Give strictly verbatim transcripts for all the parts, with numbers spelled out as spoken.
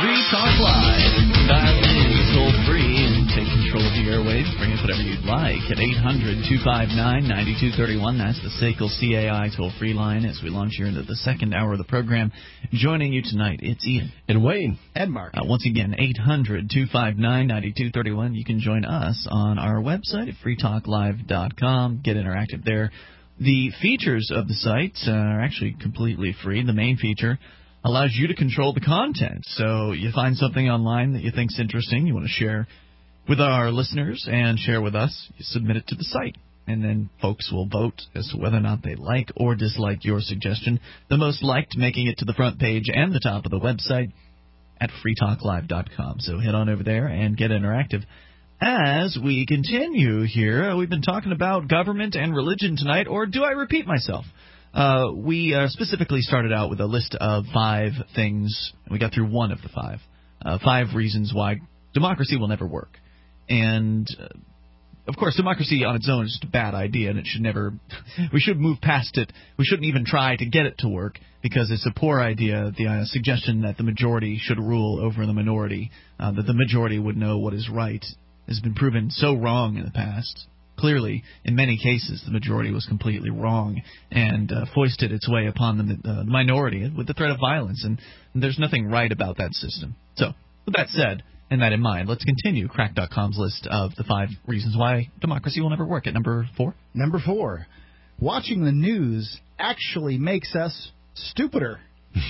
Free Talk Live. Dial in toll free and take control of the airwaves. Bring up whatever you'd like at eight hundred, two five nine, nine two three one. That's the S A C L C A I toll-free line as we launch here into the second hour of the program. Joining you tonight, it's Ian. And Wayne. And Mark. Uh, once again, eight hundred, two five nine, nine two three one. You can join us on our website at free talk live dot com. Get interactive there. The features of the site uh, are actually completely free. The main feature allows you to control the content. So you find something online that you think's interesting, you want to share with our listeners and share with us, you submit it to the site. And then folks will vote as to whether or not they like or dislike your suggestion. The most liked making it to the front page and the top of the website at free talk live dot com. So head on over there and get interactive. As we continue here, we've been talking about government and religion tonight, or do I repeat myself? Uh, we uh, specifically started out with a list of five things. We got through one of the five. Uh, five reasons why democracy will never work. And, uh, of course, democracy on its own is just a bad idea, and it should never – we should move past it. We shouldn't even try to get it to work because it's a poor idea, the uh, suggestion that the majority should rule over the minority, uh, that the majority would know what is right, has been proven so wrong in the past. Clearly, in many cases, the majority was completely wrong and uh, foisted its way upon the, uh, the minority with the threat of violence, and, and there's nothing right about that system. So, with that said, and that in mind, let's continue Crack dot com's list of the five reasons why democracy will never work. At number four? Number four, watching the news actually makes us stupider.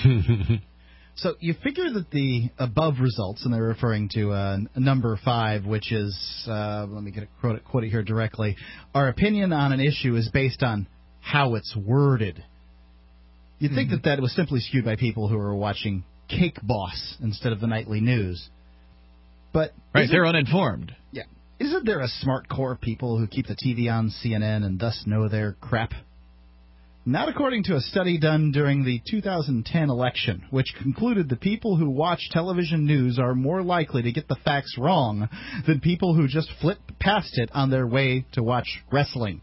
So you figure that the above results, and they're referring to uh, number five, which is, uh, let me get it, quote, it, quote it here directly, our opinion on an issue is based on how it's worded. You'd mm-hmm. think that that was simply skewed by people who are watching Cake Boss instead of the nightly news. But right, they're uninformed. Yeah. Isn't there a smart core of people who keep the T V on C N N and thus know their crap? Not according to a study done during the two thousand ten election, which concluded that people who watch television news are more likely to get the facts wrong than people who just flip past it on their way to watch wrestling.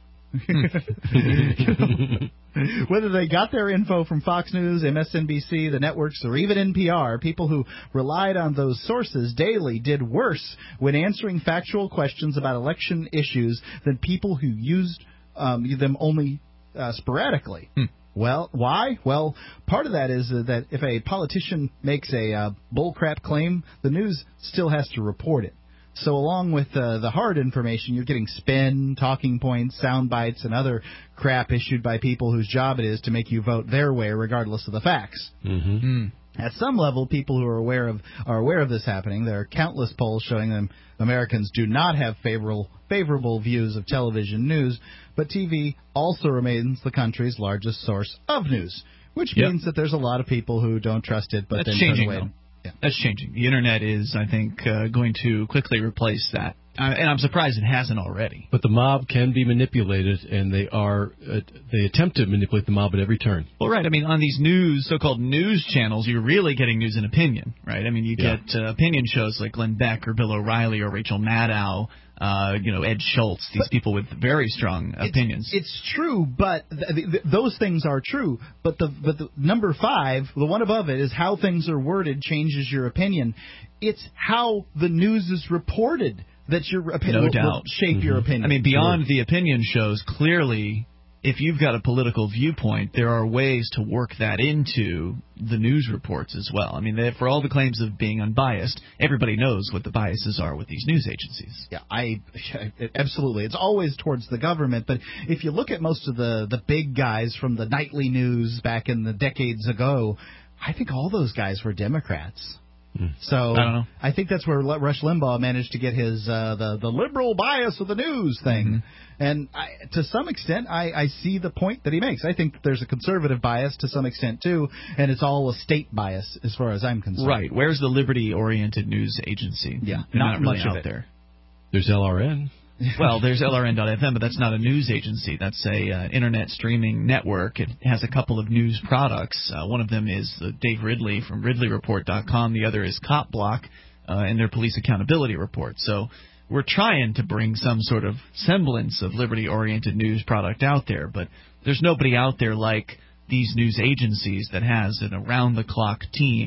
Whether they got their info from Fox News, M S N B C, the networks, or even N P R, people who relied on those sources daily did worse when answering factual questions about election issues than people who used um, them only Uh, sporadically. Hmm. Well, why? Well, part of that is uh, that if a politician makes a uh, bullcrap claim, the news still has to report it. So along with uh, the hard information, you're getting spin, talking points, sound bites, and other crap issued by people whose job it is to make you vote their way regardless of the facts. Mm-hmm. Mm. At some level, people who are aware of are aware of this happening. There are countless polls showing them Americans do not have favorable favorable views of television news, but T V also remains the country's largest source of news, which yep. means that there's a lot of people who don't trust it, but That's then changing, turn away. Yeah. That's changing. The Internet is, I think, uh, going to quickly replace that. Uh, and I'm surprised it hasn't already. But the mob can be manipulated, and they are uh, they attempt to manipulate the mob at every turn. Well, right. I mean, on these news, so-called news channels, you're really getting news and opinion, right? I mean, you yeah. get uh, opinion shows like Glenn Beck or Bill O'Reilly or Rachel Maddow, uh, you know, Ed Schultz, these but people with very strong it's, opinions. It's true, but th- th- those things are true. But the but the number five, the one above it, is how things are worded changes your opinion. It's how the news is reported that your opinion no will, doubt. will shape mm-hmm. your opinion. I mean, beyond sure. the opinion shows, clearly, if you've got a political viewpoint, there are ways to work that into the news reports as well. I mean, they, for all the claims of being unbiased, everybody knows what the biases are with these news agencies. Yeah, I absolutely. It's always towards the government, but if you look at most of the, the big guys from the nightly news back in the decades ago, I think all those guys were Democrats. So I don't know. I think that's where Rush Limbaugh managed to get his uh, the the liberal bias of the news thing, mm-hmm. and I, to some extent I, I see the point that he makes. I think that there's a conservative bias to some extent too, and it's all a state bias as far as I'm concerned. Right? Where's the liberty-oriented news agency? Yeah, not, not really much out of it. there. There's L R N. Well, there's L R N dot F M, but that's not a news agency. That's a uh, internet streaming network. It has a couple of news products. Uh, one of them is uh, Dave Ridley from Ridley Report dot com. The other is Cop Block uh, and their police accountability report. So we're trying to bring some sort of semblance of liberty-oriented news product out there, but there's nobody out there like these news agencies that has an around-the-clock team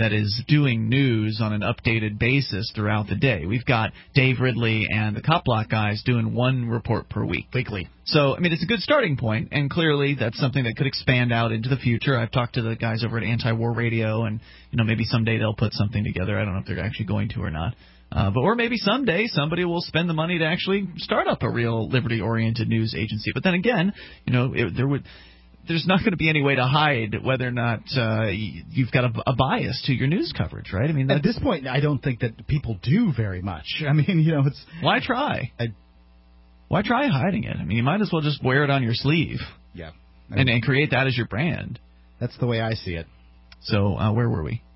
that is doing news on an updated basis throughout the day. We've got Dave Ridley and the Cop Block guys doing one report per week. Weekly. So, I mean, it's a good starting point, and clearly that's something that could expand out into the future. I've talked to the guys over at Anti-War Radio, and, you know, maybe someday they'll put something together. I don't know if they're actually going to or not. Uh, but or maybe someday somebody will spend the money to actually start up a real liberty-oriented news agency. But then again, you know, it, there would there's not going to be any way to hide whether or not uh, you've got a, a bias to your news coverage, right? I mean, at this point, I don't think that people do very much. I mean, you know, it's why try? I, why try hiding it? I mean, you might as well just wear it on your sleeve. Yeah, I mean, and, and create that as your brand. That's the way I see it. So uh, where were we?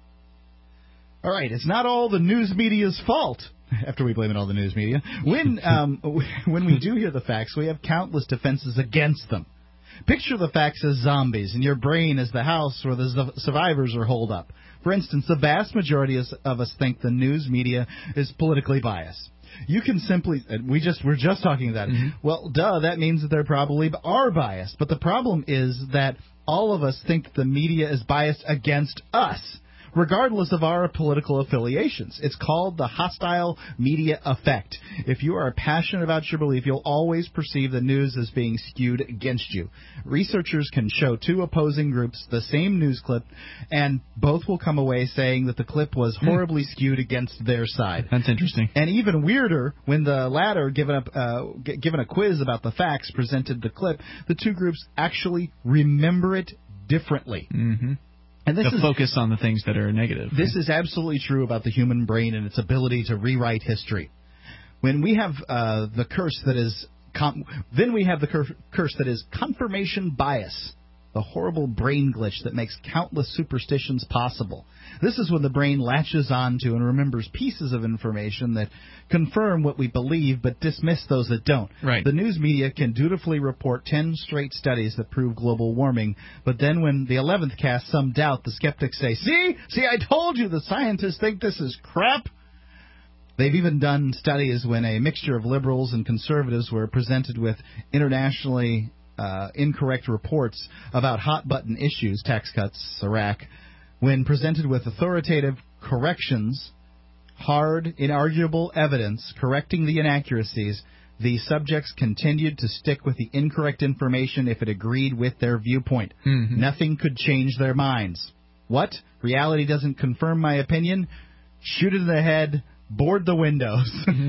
All right, it's not all the news media's fault. After we blame it all the news media, when um, when we do hear the facts, we have countless defenses against them. Picture the facts as zombies, and your brain as the house where the survivors are holed up. For instance, the vast majority of us think the news media is politically biased. You can simply, we just, we're just talking about it. Mm-hmm. Well, duh, that means that they probably are biased. But the problem is that all of us think the media is biased against us, regardless of our political affiliations. It's called the hostile media effect. If you are passionate about your belief, you'll always perceive the news as being skewed against you. Researchers can show two opposing groups the same news clip, and both will come away saying that the clip was horribly mm. skewed against their side. That's interesting. And even weirder, when the latter, given a, uh, g- given a quiz about the facts, presented the clip, the two groups actually remember it differently. Mm-hmm. And this the is, focus on the things that are negative. This is absolutely true about the human brain and its ability to rewrite history. When we have uh, the curse that is, com- then we have the cur- curse that is confirmation bias, the horrible brain glitch that makes countless superstitions possible. This is when the brain latches onto and remembers pieces of information that confirm what we believe but dismiss those that don't. Right. The news media can dutifully report ten straight studies that prove global warming, but then when the eleventh casts some doubt, the skeptics say, see, see, I told you the scientists think this is crap. They've even done studies when a mixture of liberals and conservatives were presented with internationally Uh, incorrect reports about hot-button issues, tax cuts, Iraq. When presented with authoritative corrections, hard, inarguable evidence correcting the inaccuracies, the subjects continued to stick with the incorrect information if it agreed with their viewpoint. Mm-hmm. Nothing could change their minds. What? Reality doesn't confirm my opinion? Shoot it in the head, board the windows.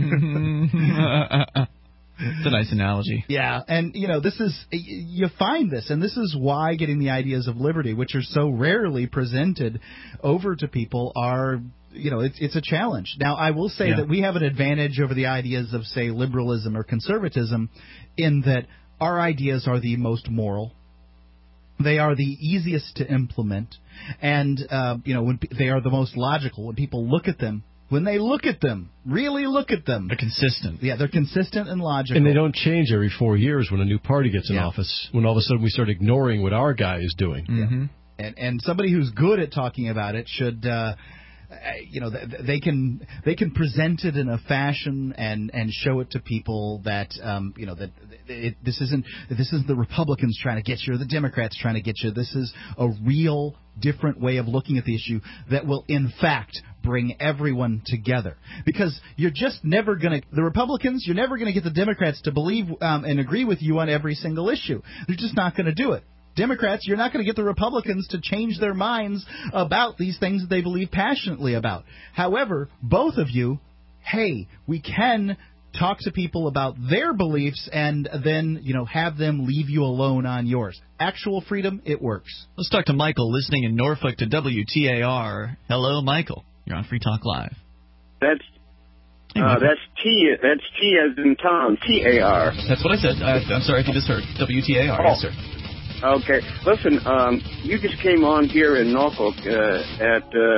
It's a nice analogy. Yeah, and, you know, this is, you find this, and this is why getting the ideas of liberty, which are so rarely presented over to people, are, you know, it's, it's a challenge. Now, I will say yeah. that we have an advantage over the ideas of, say, liberalism or conservatism in that our ideas are the most moral. They are the easiest to implement, and, uh, you know, when they are the most logical. When people look at them, When they look at them, really look at them. They're consistent. Yeah, they're consistent and logical. And they don't change every four years when a new party gets in yeah. office, when all of a sudden we start ignoring what our guy is doing. Mm-hmm. Yeah. And and somebody who's good at talking about it should, uh, you know, they can they can present it in a fashion and, and show it to people that, um, you know, that it, this isn't this isn't the Republicans trying to get you or the Democrats trying to get you. This is a real different way of looking at the issue that will, in fact, bring everyone together. Because you're just never going to, the Republicans, you're never going to get the Democrats to believe um, and agree with you on every single issue. They're just not going to do it. Democrats, you're not going to get the Republicans to change their minds about these things that they believe passionately about. However, both of you, hey, we can talk to people about their beliefs and then, you know, have them leave you alone on yours. Actual freedom, it works. Let's talk to Michael listening in Norfolk to W T A R. Hello, Michael. You're on Free Talk Live. That's hey, uh, that's T. That's T as in Tom. T A R. That's what I said. I, I'm sorry if you misheard. W T A R. Oh. Yes, sir. Okay. Listen, um, you just came on here in Norfolk uh, at uh,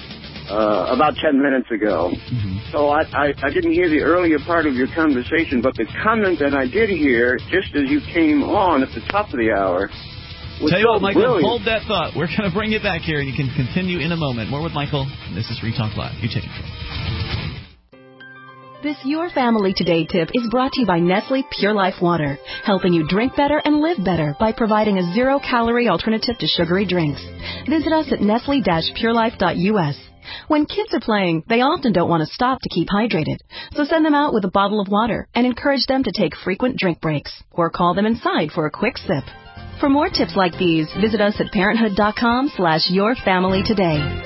uh, about ten minutes ago. Mm-hmm. So I, I, I didn't hear the earlier part of your conversation, but the comment that I did hear just as you came on at the top of the hour was Tell you so what, Michael, brilliant. hold that thought. We're going to bring it back here, and you can continue in a moment. More with Michael. This is Free Talk Live. You take it. This Your Family Today tip is brought to you by Nestle Pure Life Water, helping you drink better and live better by providing a zero-calorie alternative to sugary drinks. Visit us at nestle dash pure life dot u s. When kids are playing, they often don't want to stop to keep hydrated. So send them out with a bottle of water and encourage them to take frequent drink breaks or call them inside for a quick sip. For more tips like these, visit us at parenthood.com slash your family today.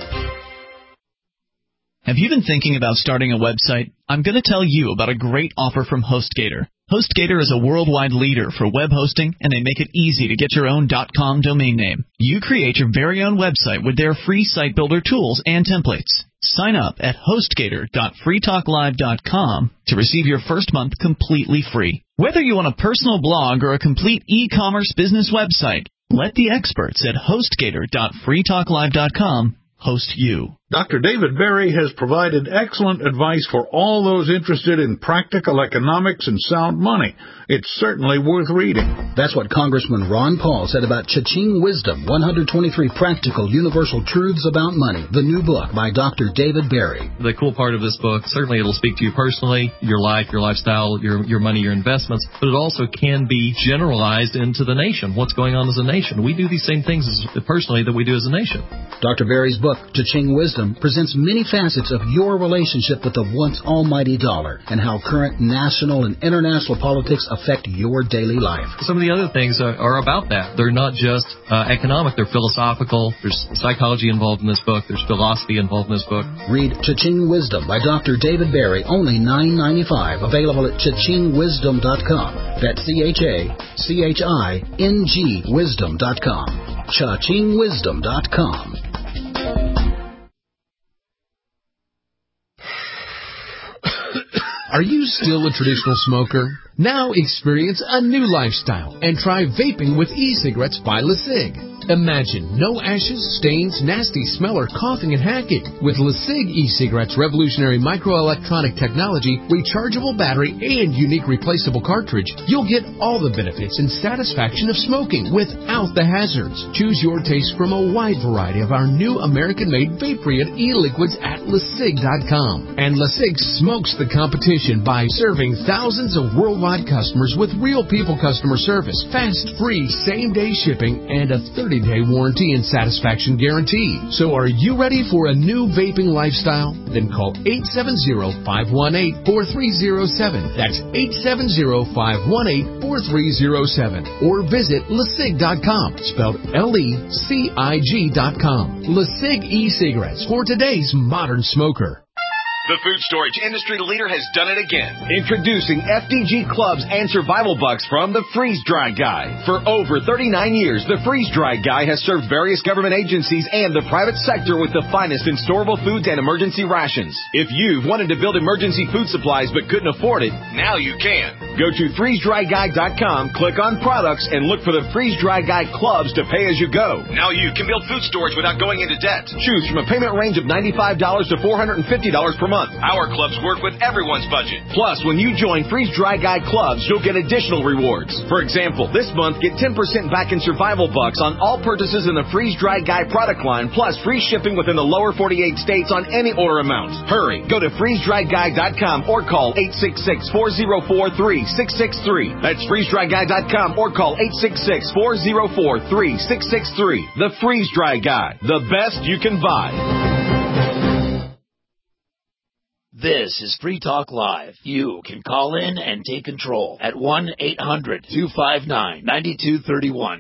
Have you been thinking about starting a website? I'm going to tell you about a great offer from HostGator. HostGator is a worldwide leader for web hosting, and they make it easy to get your own .com domain name. You create your very own website with their free site builder tools and templates. Sign up at hostgator dot free talk live dot com to receive your first month completely free. Whether you want a personal blog or a complete e-commerce business website, let the experts at hostgator dot free talk live dot com host you. Doctor David Berry has provided excellent advice for all those interested in practical economics and sound money. It's certainly worth reading. That's what Congressman Ron Paul said about Cha-Ching Wisdom, one hundred twenty-three Practical Universal Truths About Money, the new book by Doctor David Berry. The cool part of this book, certainly it'll speak to you personally, your life, your lifestyle, your your money, your investments, but it also can be generalized into the nation. What's going on as a nation? We do these same things as, personally that we do as a nation. Doctor Berry's book, Cha-Ching Wisdom, presents many facets of your relationship with the once almighty dollar and how current national and international politics affect your daily life. Some of the other things are, are about that. They're not just uh, economic, they're philosophical. There's psychology involved in this book. There's philosophy involved in this book. Read Cha-Ching Wisdom by Doctor David Berry, only nine ninety-five, available at cha ching wisdom dot com. That's C H A C H I N G wisdom dot com. cha ching wisdom dot com. Are you still a traditional smoker? Now experience a new lifestyle and try vaping with e-cigarettes by LeSig. Imagine no ashes, stains, nasty smell, or coughing and hacking. With LeSig e-cigarettes' revolutionary microelectronic technology, rechargeable battery, and unique replaceable cartridge, you'll get all the benefits and satisfaction of smoking without the hazards. Choose your taste from a wide variety of our new American-made vape-free e-liquids at lesig dot com. And LeSig smokes the competition by serving thousands of worldwide customers with real people customer service, fast, free, same-day shipping, and a thirty-day warranty and satisfaction guarantee. So are you ready for a new vaping lifestyle? Then call eight seven zero, five one eight, four three zero seven. That's eight seven zero, five one eight, four three zero seven. Or visit lesig dot com, spelled L E C I G dot com. LeSig e-cigarettes for today's modern smoker. The food storage industry leader has done it again. Introducing F D G Clubs and Survival Bucks from the Freeze Dry Guy. For over thirty-nine years, the Freeze Dry Guy has served various government agencies and the private sector with the finest in storable foods and emergency rations. If you've wanted to build emergency food supplies but couldn't afford it, now you can. Go to freeze dry guy dot com, click on products, and look for the Freeze Dry Guy Clubs to pay as you go. Now you can build food storage without going into debt. Choose from a payment range of ninety-five dollars to four hundred fifty dollars per month. Our clubs work with everyone's budget. Plus, when you join Freeze Dry Guy Clubs, you'll get additional rewards. For example, this month, get ten percent back in Survival Bucks on all purchases in the Freeze Dry Guy product line, plus free shipping within the lower forty-eight states on any order amount. Hurry, go to freeze dry guy dot com or call eight six six, four zero four, three six six three. That's freeze dry guy dot com or call eight six six, four zero four, three six six three. The Freeze Dry Guy, the best you can buy. This is Free Talk Live. You can call in and take control at one eight hundred, two five nine, nine two three one.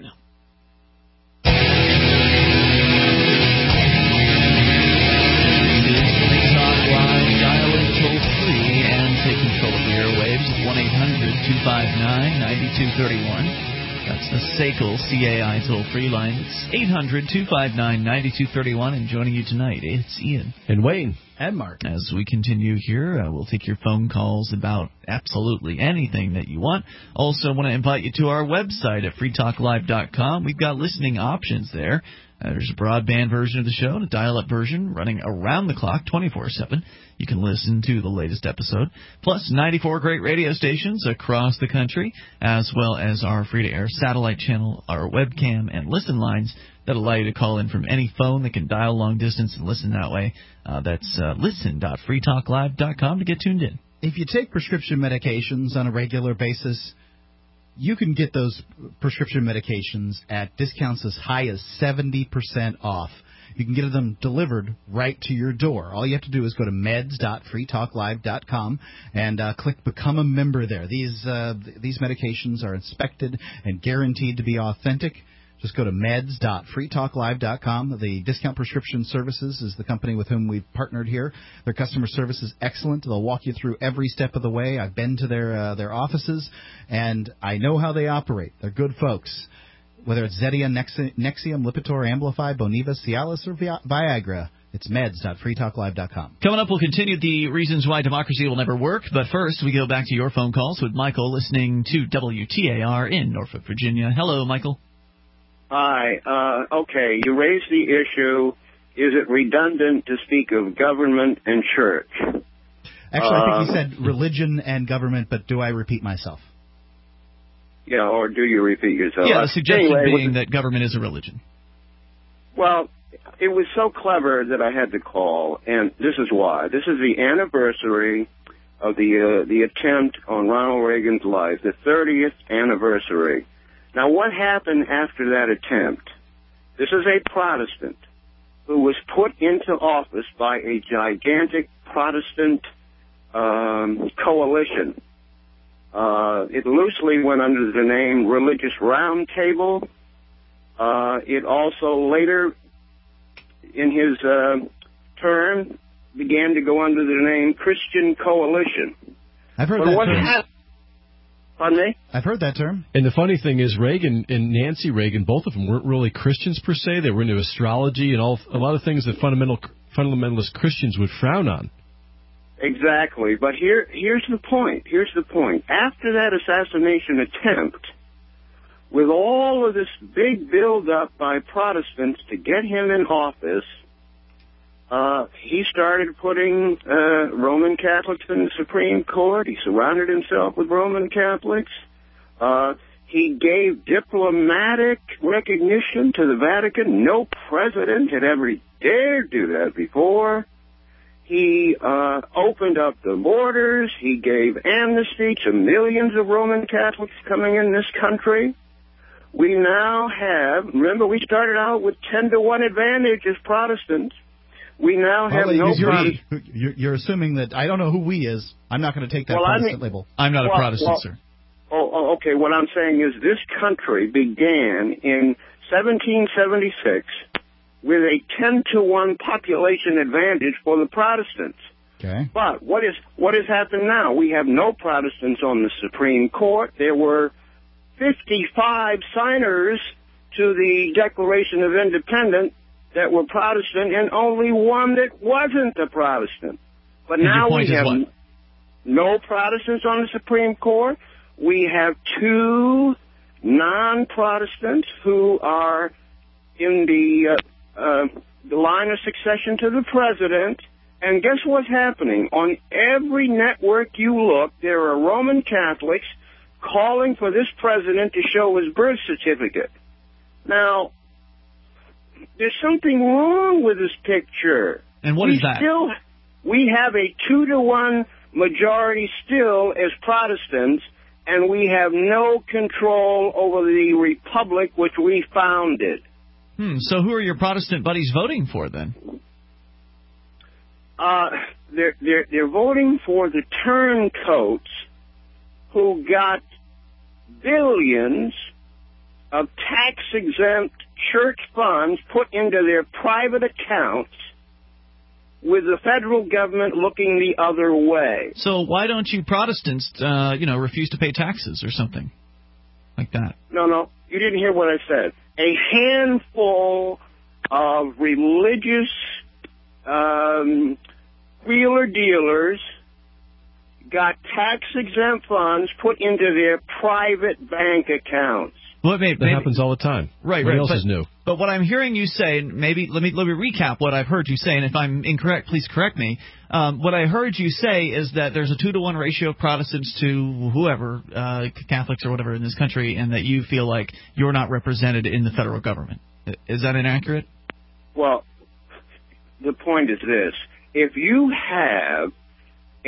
Free Talk Live. Dial in toll free and take control of the airwaves. one eight hundred, two five nine, nine two three one. That's the S A C L C A I toll-free line. It's eight hundred, two five nine, nine two three one. And joining you tonight, it's Ian. And Wayne. And Mark. As we continue here, uh, we'll take your phone calls about absolutely anything that you want. Also want to invite you to our website at free talk live dot com. We've got listening options there. Uh, there's a broadband version of the show and a dial-up version running around the clock, twenty-four seven. You can listen to the latest episode, plus ninety-four great radio stations across the country, as well as our free-to-air satellite channel, our webcam, and listen lines that allow you to call in from any phone that can dial long distance and listen that way. Uh, that's uh, listen dot free talk live dot com to get tuned in. If you take prescription medications on a regular basis, you can get those prescription medications at discounts as high as seventy percent off. You can get them delivered right to your door. All you have to do is go to meds dot free talk live dot com and uh, click Become a Member there. These uh, these medications are inspected and guaranteed to be authentic. Just go to meds dot free talk live dot com. The Discount Prescription Services is the company with whom we've partnered here. Their customer service is excellent. They'll walk you through every step of the way. I've been to their uh, their offices, and I know how they operate. They're good folks. Whether it's Zetia, Nexium, Lipitor, Amplify, Boniva, Cialis, or Viagra, it's meds dot free talk live dot com. Coming up, we'll continue the reasons why democracy will never work. But first, we go back to your phone calls with Michael listening to W T A R in Norfolk, Virginia. Hello, Michael. Hi. Uh, okay, you raised the issue, is it redundant to speak of government and church? Actually, I think you Um, said religion and government, but do I repeat myself? Yeah, or do you repeat yourself? Yeah, the suggestion Anyway, being that government is a religion. Well, it was so clever that I had to call, and this is why. This is the anniversary of the uh, the attempt on Ronald Reagan's life, the thirtieth anniversary. Now, what happened after that attempt? This is a Protestant who was put into office by a gigantic Protestant um, coalition. Uh, it loosely went under the name Religious Roundtable. Uh, it also later, in his uh, term, began to go under the name Christian Coalition. I've heard but that what term. happened? Pardon me? I've heard that term. And the funny thing is, Reagan and Nancy Reagan, both of them weren't really Christians per se. They were into astrology and all a lot of things that fundamental fundamentalist Christians would frown on. Exactly. But here, here's the point. Here's the point. After that assassination attempt, with all of this big build-up by Protestants to get him in office, uh, he started putting uh, Roman Catholics in the Supreme Court. He surrounded himself with Roman Catholics. Uh, he gave diplomatic recognition to the Vatican. No president had ever dared do that before. He uh, opened up the borders. He gave amnesty to millions of Roman Catholics coming in this country. We now have, remember, we started out with ten to one advantage as Protestants. We now have well, no you're, Protestant. you're, you're assuming that, I don't know who we is. I'm not going to take that Well, I Protestant mean- label. I'm not Well, a Protestant, well, sir. Oh, oh, okay. What I'm saying is this country began in seventeen seventy-six with a ten to one population advantage for the Protestants. Okay. But what is what has happened now? We have no Protestants on the Supreme Court. There were fifty-five signers to the Declaration of Independence that were Protestant, and only one that wasn't a Protestant. But And your now point we is have what? no Protestants on the Supreme Court. We have two non-Protestants who are in the uh, uh, the line of succession to the president. And guess what's happening? On every network you look, there are Roman Catholics calling for this president to show his birth certificate. Now, there's something wrong with this picture. And what we is that? Still, we have a two to one majority still as Protestants, and we have no control over the republic which we founded. Hmm, so who are your Protestant buddies voting for, then? Uh, they're, they're, they're voting for the turncoats who got billions of tax-exempt church funds put into their private accounts with the federal government looking the other way. So why don't you Protestants, uh, you know, refuse to pay taxes or something like that? No, no, you didn't hear what I said. A handful of religious um, wheeler dealers got tax-exempt funds put into their private bank accounts. Well, maybe, That maybe, happens all the time. Right, what right. else but, is new? But what I'm hearing you say, and maybe let me let me recap what I've heard you say, and if I'm incorrect, please correct me. Um, what I heard you say is that there's a two to one ratio of Protestants to whoever, uh, Catholics or whatever in this country, and that you feel like you're not represented in the federal government. Is that inaccurate? Well, the point is this. If you have a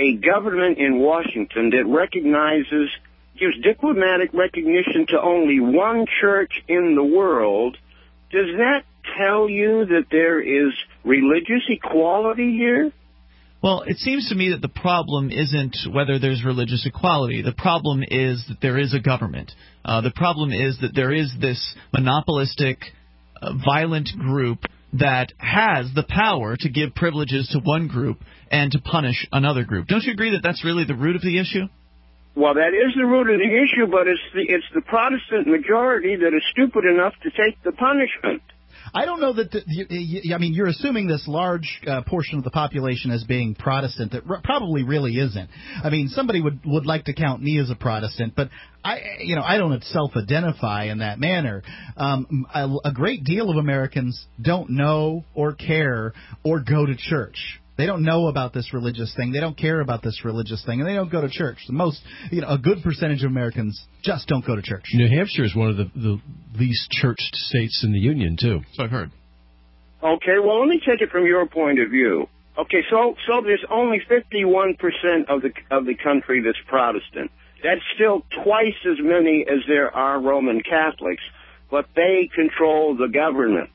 a government in Washington that recognizes, gives diplomatic recognition to only one church in the world, does that tell you that there is religious equality here? Well, it seems to me that the problem isn't whether there's religious equality. The problem is that there is a government. Uh, the problem is that there is this monopolistic, uh, violent group that has the power to give privileges to one group and to punish another group. Don't you agree that that's really the root of the issue? Well, that is the root of the issue, but it's the, it's the Protestant majority that is stupid enough to take the punishment. I don't know that. The, you, you, I mean, you're assuming this large uh, portion of the population as being Protestant that r- probably really isn't. I mean, somebody would would like to count me as a Protestant, but I, you know, I don't self-identify in that manner. Um, a, a great deal of Americans don't know or care or go to church. They don't know about this religious thing. They don't care about this religious thing, and they don't go to church. The most, you know, a good percentage of Americans just don't go to church. New Hampshire is one of the, the least churched states in the Union, too. So I've heard. Okay, well, let me take it from your point of view. Okay, so so there's only fifty-one percent of the of the country that's Protestant. That's still twice as many as there are Roman Catholics, but they control the government.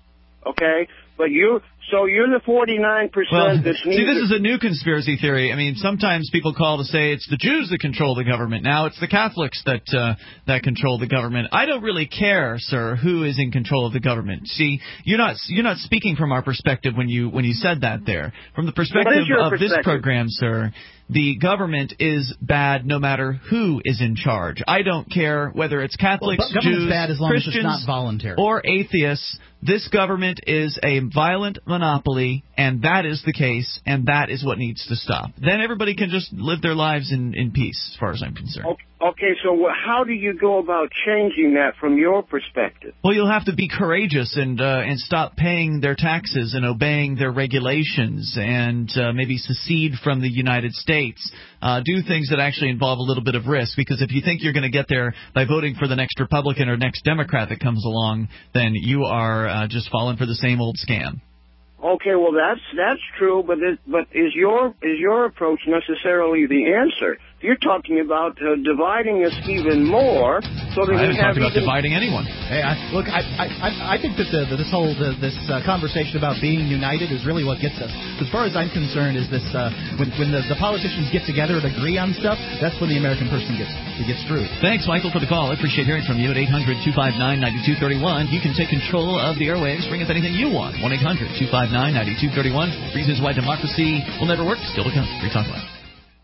Okay, but you. So you're the forty-nine percent well, that's see, this is a new conspiracy theory. I mean, sometimes people call to say it's the Jews that control the government. Now it's the Catholics that uh, that control the government. I don't really care, sir, who is in control of the government. See, you're not you're not speaking from our perspective when you when you said that there. From the perspective of perspective? this program, sir, the government is bad no matter who is in charge. I don't care whether it's Catholics, well, Jews, bad as long Christians, as it's not voluntary. or atheists. This government is a violent monopoly, and that is the case, and that is what needs to stop. Then everybody can just live their lives in, in peace, as far as I'm concerned. Okay. Okay, so how do you go about changing that from your perspective? Well, you'll have to be courageous and uh, and stop paying their taxes and obeying their regulations and uh, maybe secede from the United States. Uh, do things that actually involve a little bit of risk, because if you think you're going to get there by voting for the next Republican or next Democrat that comes along, then you are uh, just falling for the same old scam. Okay, well that's that's true, but it, but is your is your approach necessarily the answer? You're talking about uh, dividing us even more, so that I we haven't have talked about even... dividing anyone. Hey, I, look, I, I I think that the, this whole the, this uh, conversation about being united is really what gets us. As far as I'm concerned, is this uh, when when the, the politicians get together and agree on stuff, that's when the American person gets it gets screwed. Thanks, Michael, for the call. I appreciate hearing from you at eight hundred two five nine nine two three one. You can take control of the airwaves. Bring us anything you want. one eight hundred two five nine nine two three one. Reasons why democracy will never work. Still to come. Free Talk Live.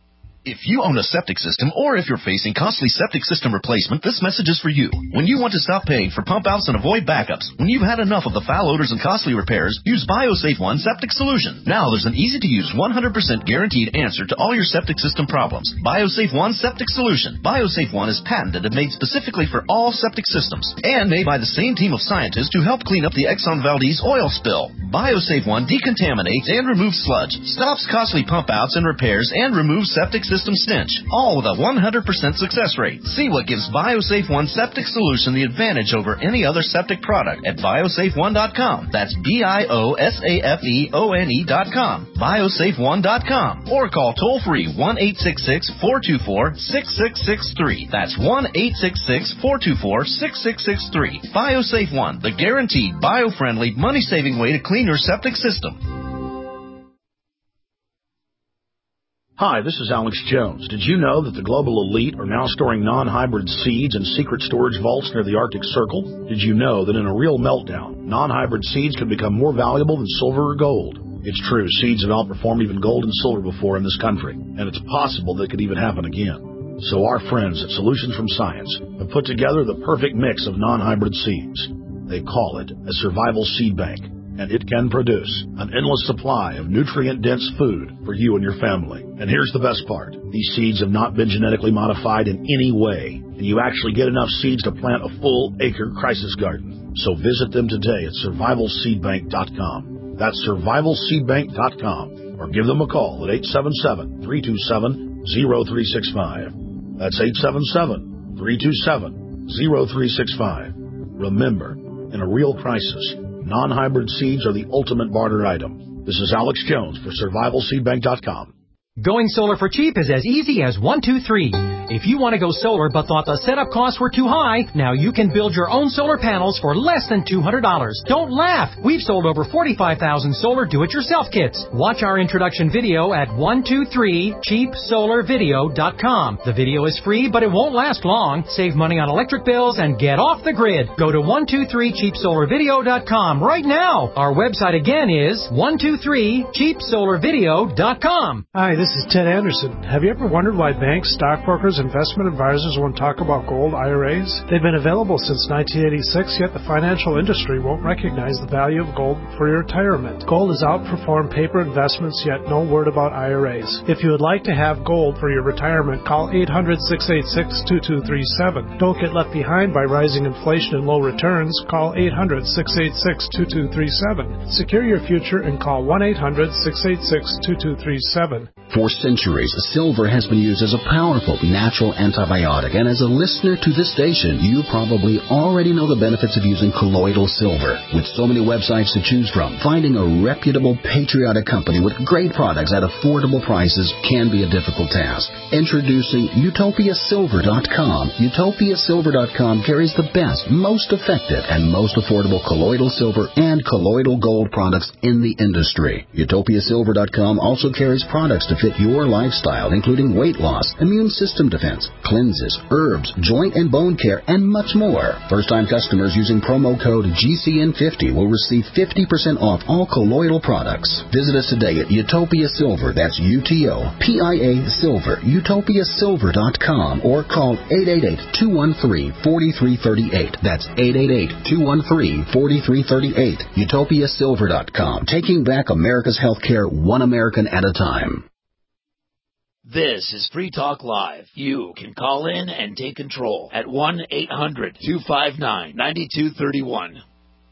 If you own a septic system, or if you're facing costly septic system replacement, this message is for you. When you want to stop paying for pump outs and avoid backups, when you've had enough of the foul odors and costly repairs, use BioSafe One Septic Solution. Now there's an easy-to-use, one hundred percent guaranteed answer to all your septic system problems. BioSafe One Septic Solution. BioSafe One is patented and made specifically for all septic systems, and made by the same team of scientists who helped clean up the Exxon Valdez oil spill. BioSafe One decontaminates and removes sludge, stops costly pump outs and repairs, and removes septic system stench, all with a one hundred percent success rate. See what gives BioSafe One Septic Solution the advantage over any other septic product at biosafe one dot com. That's B I O S A F E O N E dot com. biosafe one dot com. Or call toll-free one eight six six four two four six six six three. That's one eight six six four two four six six six three. BioSafe One, the guaranteed, bio-friendly, money-saving way to clean your septic system. Hi, this is Alex Jones. Did you know that the global elite are now storing non-hybrid seeds in secret storage vaults near the Arctic Circle? Did you know that in a real meltdown, non-hybrid seeds could become more valuable than silver or gold? It's true, seeds have outperformed even gold and silver before in this country, and it's possible that it could even happen again. So our friends at Solutions from Science have put together the perfect mix of non-hybrid seeds. They call it a survival seed bank, and it can produce an endless supply of nutrient-dense food for you and your family. And here's the best part. These seeds have not been genetically modified in any way, and you actually get enough seeds to plant a full-acre crisis garden. So visit them today at survival seed bank dot com. That's survival seed bank dot com. Or give them a call at eight seven seven, three two seven, zero three six five. That's eight seven seven, three two seven, zero three six five. Remember, in a real crisis, non-hybrid seeds are the ultimate barter item. This is Alex Jones for survival seed bank dot com. Going solar for cheap is as easy as one, two, three. If you want to go solar but thought the setup costs were too high, now you can build your own solar panels for less than two hundred dollars. Don't laugh! We've sold over forty-five thousand solar do-it-yourself kits. Watch our introduction video at one two three cheap solar video dot com. The video is free, but it won't last long. Save money on electric bills and get off the grid. Go to one two three cheap solar video dot com right now. Our website again is one two three cheap solar video dot com. Hi, this is Ted Anderson. Have you ever wondered why banks, stockbrokers, investment advisors won't talk about gold I R As? They've been available since nineteen eighty-six, yet the financial industry won't recognize the value of gold for your retirement. Gold has outperformed paper investments, yet no word about I R As. If you would like to have gold for your retirement, call eight hundred, six eight six, two two three seven. Don't get left behind by rising inflation and low returns. Call eight hundred, six eight six, two two three seven. Secure your future and call one eight hundred, six eight six, two two three seven. For centuries, silver has been used as a powerful natural antibiotic, and as a listener to this station, you probably already know the benefits of using colloidal silver. With so many websites to choose from, finding a reputable, patriotic company with great products at affordable prices can be a difficult task. Introducing Utopia Silver dot com. Utopia Silver dot com carries the best, most effective, and most affordable colloidal silver and colloidal gold products in the industry. Utopia Silver dot com also carries products to fit your lifestyle, including weight loss, immune system defense, cleanses, herbs, joint and bone care, and much more. First-time customers using promo code G C N fifty will receive fifty percent off all colloidal products. Visit us today at Utopia Silver, that's U T O P I A Silver, Utopia Silver dot com, or call eight eight eight, two one three, four three three eight. That's eight eight eight, two one three, four three three eight. Utopia Silver dot com, taking back America's healthcare one American at a time. This is Free Talk Live. You can call in and take control at one eight hundred, two five nine, nine two three one.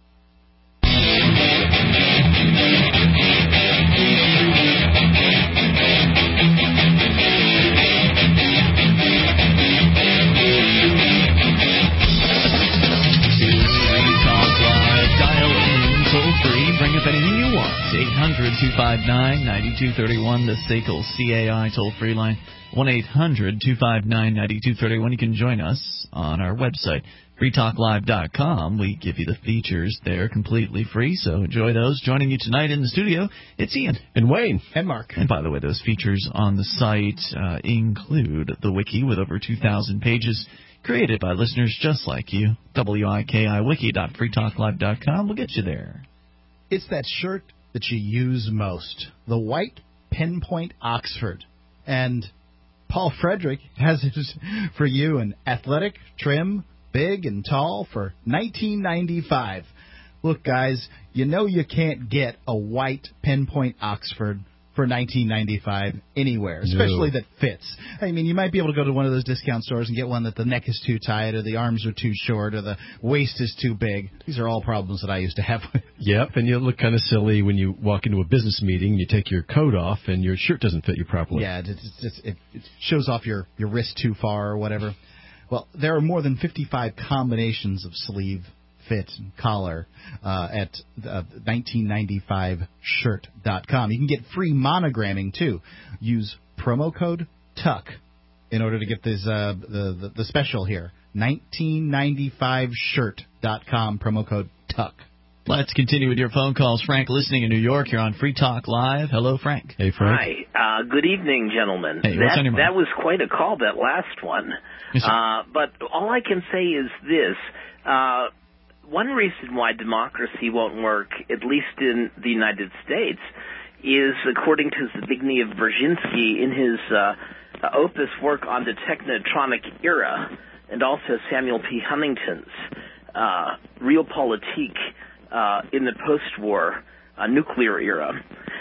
Bring up anything you want. eight hundred, two five nine, nine two three one, the S A C L C A I toll-free line. one eight hundred, two five nine, nine two three one. You can join us on our website, free talk live dot com. We give you the features there completely free, so enjoy those. Joining you tonight in the studio, it's Ian. And Wayne. And Mark. And by the way, those features on the site uh, include the wiki with over two thousand pages created by listeners just like you. wiki wiki dot free talk live dot com will get you there. It's that shirt that you use most, the white pinpoint Oxford. And Paul Frederick has it for you, an athletic, trim, big, and tall for nineteen ninety-five. Look, guys, you know you can't get a white pinpoint Oxford for nineteen ninety-five anywhere, especially no. that fits. I mean, you might be able to go to one of those discount stores and get one that the neck is too tight or the arms are too short or the waist is too big. These are all problems that I used to have. Yep, and you look kind of silly when you walk into a business meeting and you take your coat off and your shirt doesn't fit you properly. Yeah, it, it, it, it shows off your, your wrist too far or whatever. Well, there are more than fifty-five combinations of sleeve, fit, and collar uh, at uh, nineteen ninety-five shirt dot com. You can get free monogramming, too. Use promo code TUCK in order to get this uh, the, the, the special here. nineteen ninety-five shirt dot com, promo code TUCK. Let's continue with your phone calls. Frank, listening in New York. You're on Free Talk Live. Hello, Frank. Hey, Frank. Hi. Uh, good evening, gentlemen. Hey, that, what's on your mind? That was quite a call, that last one. Yes, uh, but all I can say is this. Uh, one reason why democracy won't work, at least in the United States, is according to Zbigniew Brzezinski in his uh, opus work on the Technotronic era, and also Samuel P. Huntington's uh, Realpolitik uh, in the post-war uh, nuclear era.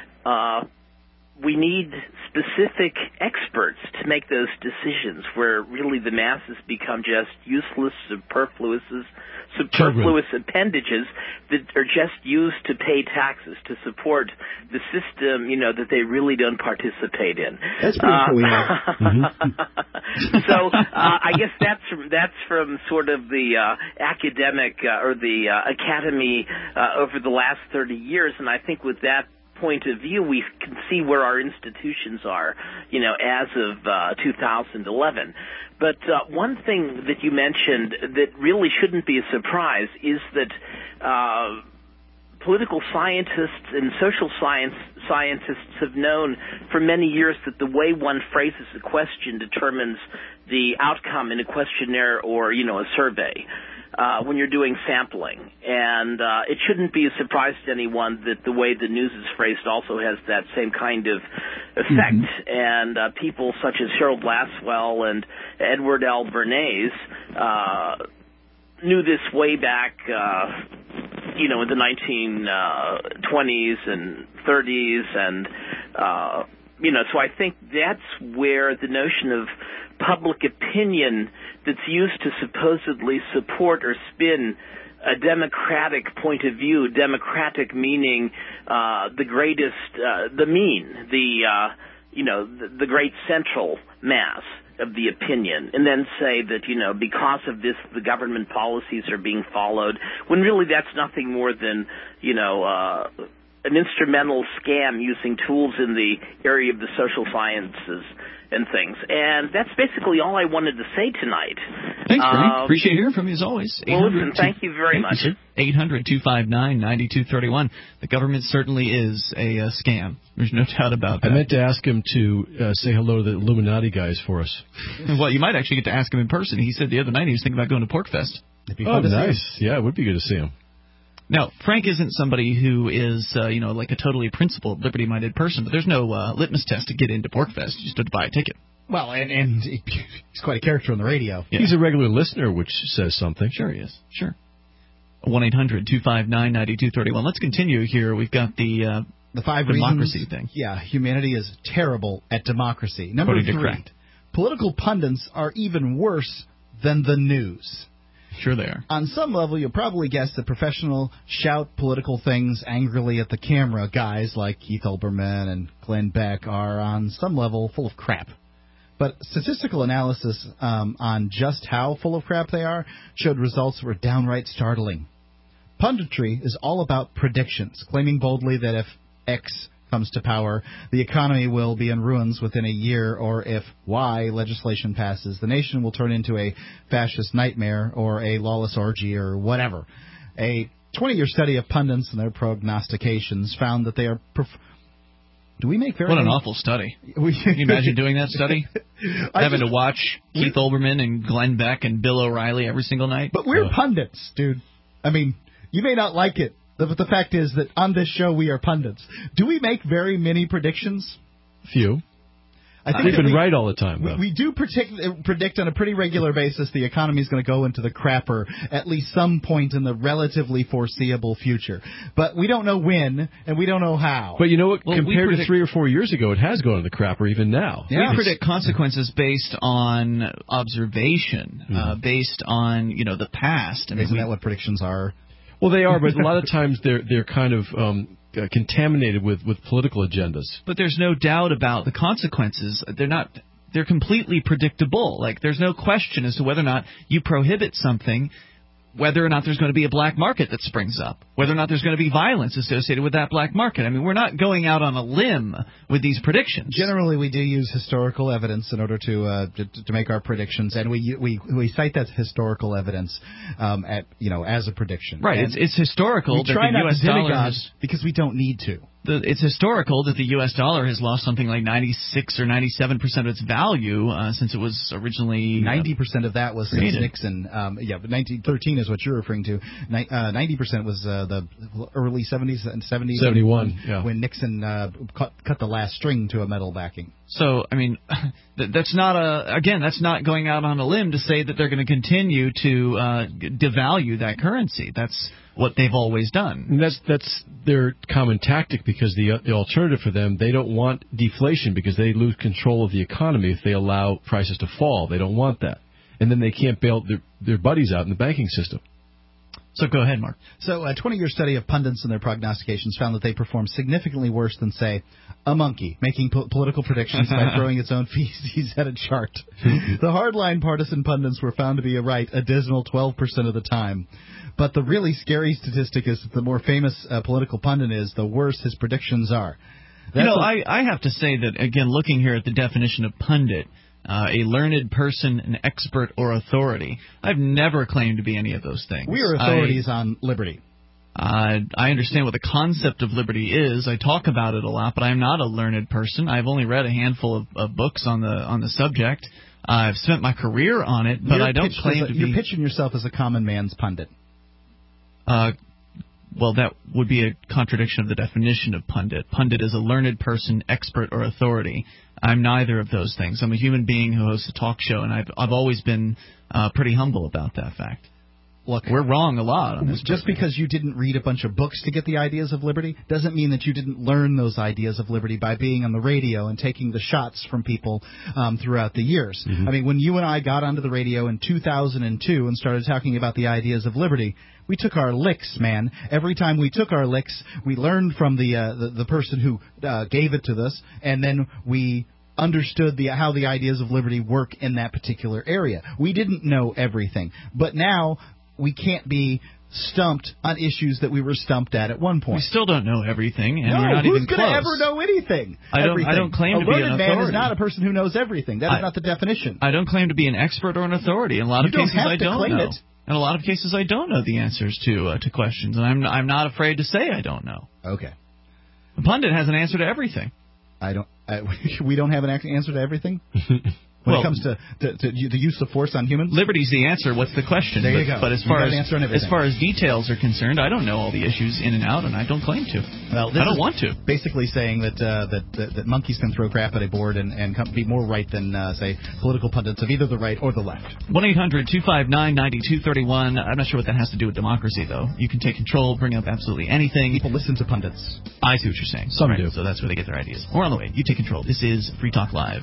Uh, we need specific experts to make those decisions where really the masses become just useless, superfluous, superfluous appendages that are just used to pay taxes to support the system, you know, that they really don't participate in. That's pretty uh, cool. Yeah. mm-hmm. So uh, I guess that's from, that's from sort of the uh, academic uh, or the uh, academy uh, over the last thirty years, and I think with that point of view, we can see where our institutions are, you know, as of uh, two thousand eleven. But uh, one thing that you mentioned that really shouldn't be a surprise is that uh, political scientists and social science scientists have known for many years that the way one phrases a question determines the outcome in a questionnaire or, you know, a survey. Uh, when you're doing sampling. And uh, it shouldn't be a surprise to anyone that the way the news is phrased also has that same kind of effect. Mm-hmm. And uh, people such as Harold Lasswell and Edward L. Bernays uh, knew this way back, uh, you know, in the nineteen twenties and thirties. And, uh, you know, so I think that's where the notion of public opinion that's used to supposedly support or spin a democratic point of view, democratic meaning uh, the greatest, uh, the mean, the, uh, you know, the, the great central mass of the opinion, and then say that, you know, because of this, the government policies are being followed, when really that's nothing more than, you know, uh, an instrumental scam using tools in the area of the social sciences and things. And that's basically all I wanted to say tonight. Thanks, Bernie. Um, Appreciate hearing from you as always. Well, listen, thank you very much. eight hundred two five nine nine two three one. The government certainly is a uh, scam. There's no doubt about that. I meant to ask him to uh, say hello to the Illuminati guys for us. Well, you might actually get to ask him in person. He said the other night he was thinking about going to Porkfest. Oh, nice. Yeah, it would be good to see him. Now, Frank isn't somebody who is, uh, you know, like a totally principled, liberty-minded person, but there's no uh, litmus test to get into Porkfest. You just have to buy a ticket. Well, and, and he's quite a character on the radio. Yeah. He's a regular listener, which says something. Sure he is. Sure. one eight hundred two five nine nine two three one. Let's continue here. We've got the uh, the five democracy reasons, thing. Yeah, humanity is terrible at democracy. Number According three, to political pundits are even worse than the news. Sure they are. On some level, you'll probably guess that professional shout political things angrily at the camera guys like Keith Olbermann and Glenn Beck are on some level full of crap. But statistical analysis um, on just how full of crap they are showed results that were downright startling. Punditry is all about predictions, claiming boldly that if X comes to power, the economy will be in ruins within a year, or if Y legislation passes, the nation will turn into a fascist nightmare or a lawless orgy or whatever. A twenty-year study of pundits and their prognostications found that they are... Perf- Do we make very What an many- awful study. Can you imagine doing that study? Having just- to watch Keith Olbermann and Glenn Beck and Bill O'Reilly every single night? But we're Uh, pundits, dude. I mean, you may not like it, but the fact is that on this show we are pundits. Do we make very many predictions? Few. I think We've that been we, right all the time, we, though. we do predict, predict on a pretty regular basis the economy is going to go into the crapper at least some point in the relatively foreseeable future. But we don't know when, and we don't know how. But you know what? Well, we Compared predict- to three or four years ago, it has gone to the crapper even now. We predict consequences based on observation, Mm-hmm. uh, based on, you know, the past. I mean, Isn't we- that what predictions are? Well, they are, but a lot of times they're they're kind of um, uh, contaminated with, with political agendas. But there's no doubt about the consequences. They're not. They're completely predictable. Like, there's no question as to whether or not you prohibit something, whether or not there's going to be a black market that springs up, whether or not there's going to be violence associated with that black market. I mean, we're not going out on a limb with these predictions. Generally, we do use historical evidence in order to uh, to, to make our predictions, and we we we cite that historical evidence um, at you know as a prediction. Right. And It's it's historical we that try the not U S to dollar demigod has. because we don't need to. The, it's historical that the U S dollar has lost something like ninety-six or ninety-seven percent of its value uh, since it was originally... ninety percent of that was since created. Nixon. Um, yeah, but nineteen thirteen is what you're referring to. Ni- uh, ninety percent was uh, the early seventies and seventies. seventy-one, when, yeah. when Nixon uh, cut, cut the last string to a metal backing. So, I mean, th- that's not a... Again, that's not going out on a limb to say that they're going to continue to uh, g- devalue that currency. That's what they've always done. And that's that's their common tactic, because the uh, the alternative for them, they don't want deflation because they lose control of the economy if they allow prices to fall. They don't want that. And then they can't bail their, their buddies out in the banking system. So go ahead, Mark. So a twenty-year study of pundits and their prognostications found that they performed significantly worse than, say, a monkey, making po- political predictions by throwing its own feces at a chart. The hardline partisan pundits were found to be right a dismal twelve percent of the time. But the really scary statistic is that the more famous uh, political pundit is, the worse his predictions are. That's you know, a- I, I have to say that, again, looking here at the definition of pundit, Uh, a learned person, an expert, or authority. I've never claimed to be any of those things. We are authorities I, on liberty. Uh, I understand what the concept of liberty is. I talk about it a lot, but I'm not a learned person. I've only read a handful of, of books on the on the subject. Uh, I've spent my career on it, but You're I don't pitched claim as a, to be... You're pitching yourself as a common man's pundit. Uh, well, that would be a contradiction of the definition of pundit. Pundit is a learned person, expert, or authority. I'm neither of those things. I'm a human being who hosts a talk show, and I've I've always been uh, pretty humble about that fact. Look, we're wrong a lot on this. Just because you didn't read a bunch of books to get the ideas of liberty doesn't mean that you didn't learn those ideas of liberty by being on the radio and taking the shots from people um, throughout the years. Mm-hmm. I mean, when you and I got onto the radio in two thousand two and started talking about the ideas of liberty, we took our licks, man. Every time we took our licks, we learned from the uh, the, the person who uh, gave it to us, and then we understood the how the ideas of liberty work in that particular area. We didn't know everything, but now we can't be stumped on issues that we were stumped at at one point. We still don't know everything, and no, we're not who's even close. Who's going to ever know anything? I don't. Everything. I don't claim a to be an learned authority. man is not a person who knows everything. That is I, not the definition. I don't claim to be an expert or an authority. In a lot you of don't cases, have I to don't claim know. It. In a lot of cases, I don't know the answers to uh, to questions, and I'm I'm not afraid to say I don't know. Okay. A pundit has an answer to everything. I don't. I, we don't have an answer to everything. When well, it comes to, to, to the use of force on humans? Liberty's the answer. What's the question? There but, you go. But as far as as as far as details are concerned, I don't know all the issues in and out, and I don't claim to. Well, I don't want to. Basically saying that, uh, that, that that monkeys can throw crap at a board and, and come, be more right than, uh, say, political pundits of either the right or the left. one eight hundred two five nine nine two three one. I'm not sure what that has to do with democracy, though. You can take control, bring up absolutely anything. People listen to pundits. I see what you're saying. Some right, do. So that's where they get their ideas. More on the way. You take control. This is Free Talk Live.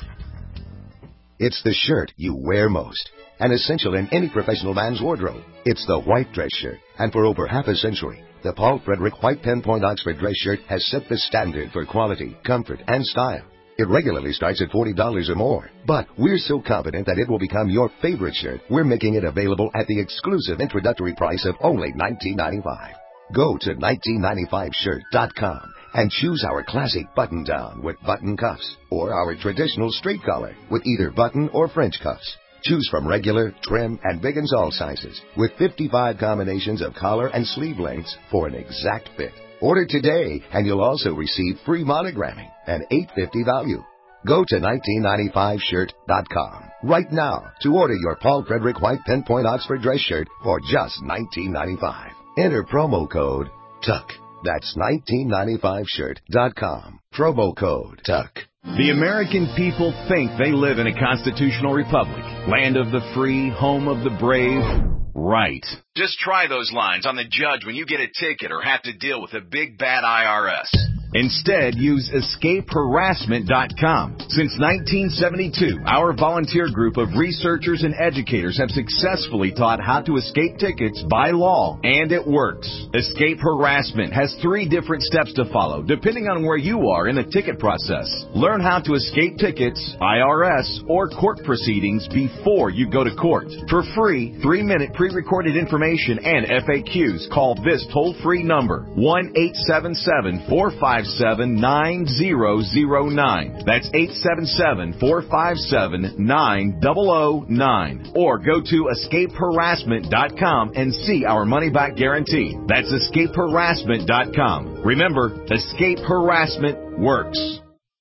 It's the shirt you wear most, an essential in any professional man's wardrobe. It's the white dress shirt, and for over half a century, the Paul Frederick White Pinpoint Oxford dress shirt has set the standard for quality, comfort, and style. It regularly starts at forty dollars or more, but we're so confident that it will become your favorite shirt, we're making it available at the exclusive introductory price of only nineteen ninety-five dollars. Go to nineteen ninety-five shirt dot com and choose our classic button-down with button cuffs or our traditional straight collar with either button or French cuffs. Choose from regular, trim, and big and tall sizes with fifty-five combinations of collar and sleeve lengths for an exact fit. Order today and you'll also receive free monogramming, an eight dollars and fifty cents value. Go to nineteen ninety-five shirt dot com right now to order your Paul Frederick White Pinpoint Oxford dress shirt for just nineteen ninety-five dollars. Enter promo code TUCK. That's nineteen ninety-five shirt dot com. Promo code TUCK. The American people think they live in a constitutional republic. Land of the free, home of the brave. Right. Just try those lines on the judge when you get a ticket or have to deal with a big bad I R S. Instead, use escape harassment dot com. Since nineteen seventy-two, our volunteer group of researchers and educators have successfully taught how to escape tickets by law, and it works. Escape Harassment has three different steps to follow, depending on where you are in the ticket process. Learn how to escape tickets, I R S, or court proceedings before you go to court. For free, three-minute pre-recorded information and F A Qs, call this toll-free number, one eight seven seven, four five seven, nine zero zero nine. That's eight seven seven, four five seven, nine zero zero nine. Or go to escape harassment dot com and see our money-back guarantee. That's escape harassment dot com. Remember, Escape Harassment works.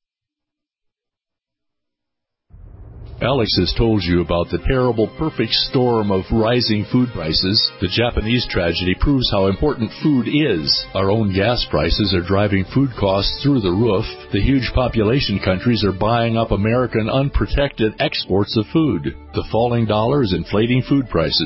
Alex has told you about the terrible perfect storm of rising food prices. The Japanese tragedy proves how important food is. Our own gas prices are driving food costs through the roof. The huge population countries are buying up American unprotected exports of food. The falling dollar is inflating food prices.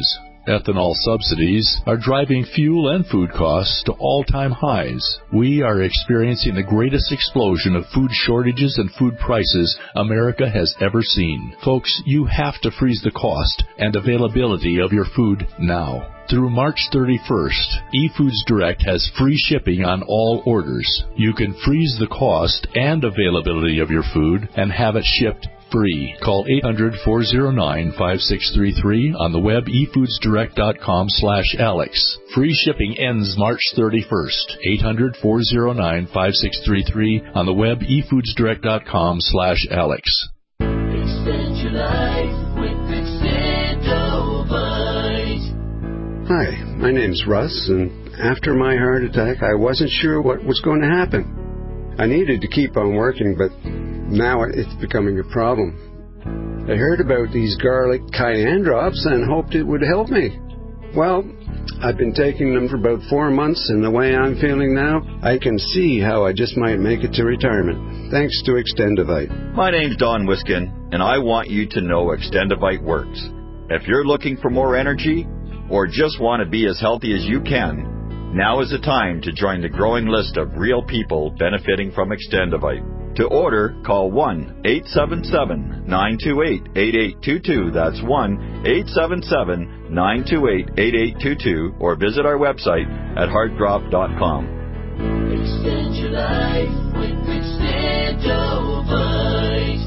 Ethanol subsidies are driving fuel and food costs to all-time highs. We are experiencing the greatest explosion of food shortages and food prices America has ever seen. Folks, you have to freeze the cost and availability of your food now. Through March thirty-first, eFoods Direct has free shipping on all orders. You can freeze the cost and availability of your food and have it shipped free. Call eight hundred, four oh nine, five six three three on the web e foods direct dot com slash Alex. Free shipping ends March thirty-first. eight hundred, four oh nine, five six three three on the web e foods direct dot com slash Alex. Extend your life with Extendovite. Hi, my name's Russ, and after my heart attack, I wasn't sure what was going to happen. I needed to keep on working, but now it's becoming a problem. I heard about these garlic cayenne drops and hoped it would help me. Well, I've been taking them for about four months, and the way I'm feeling now, I can see how I just might make it to retirement. Thanks to Extendovite. My name's Don Wiskin, and I want you to know Extendovite works. If you're looking for more energy, or just want to be as healthy as you can, now is the time to join the growing list of real people benefiting from Extendovite. To order, call one eight seven seven, nine two eight, eight eight two two. That's one eight seven seven, nine two eight, eight eight two two, or visit our website at heartdrop dot com. Extend your life with Extendovite.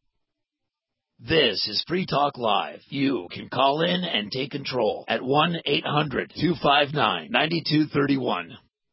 This is Free Talk Live. You can call in and take control at one eight hundred, two five nine, nine two three one.